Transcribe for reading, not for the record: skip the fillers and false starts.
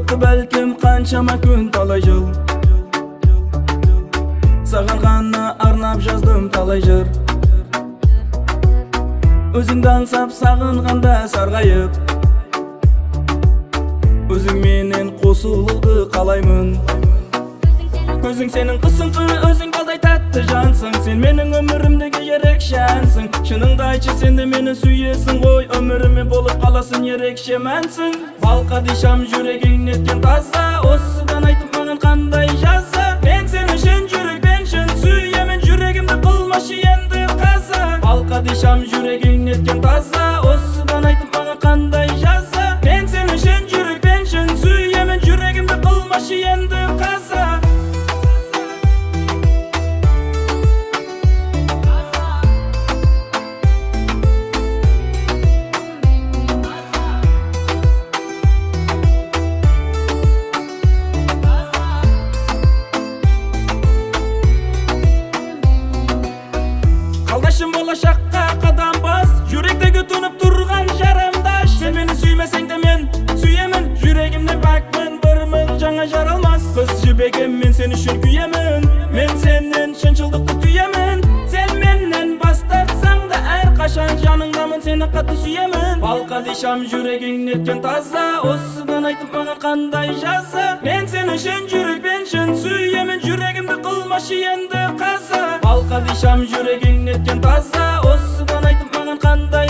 Өттү бәлким канчама күн, талай жыл. Саған ғана арнап жаздым талай жыр. Өзіңді аңсап сағынғанда сарғайып, өзің менен қосылуды қалаймын. Көзің сенің қысыңқы, өзің балдай тәтті жансың. Сен менің өмірімдегі ерекше әнсің. Шыныңды айтшы, сен де мені сүйесің ғой. Өміріме болып қаласың, ерекше мәнсің. Балқадишам жүрегің неткен таза, осыдан айтып маған қандай жаза. Мен сені шын жүректен шын сүйемін, жүрегімді қылмашы енді қаза. Балқадишам жүрегің неткен таза, осыдан айтып маған қандай жаза. Мен сені шын жүректен шын сүйемін, жүрегімді қылмашы енді қаза. Қалдашым болашаққа қадам бас, жүректегі тұнып тұрған жарамдаш. Сен мені сүймесең де мен сүйемін, жүрегімде бақпын бірмін, жаңа жаралмас. Қыз жібегім, мен сен үшін күйемін, мен сенен шыншылдықты түйемін. Сен менен бас тартсаң да әрқашан жаныңдамын, сені қатты сүйемін. Балқадишам жүрегің неткен таза, осыдан айтып маған қандай жаза. Мен сені шын жүрекпен шын сүйемін, жүрегімді қылмашы енді қаза. Балқадишам жүрегің неткен таза, осыдан айтып маған қандай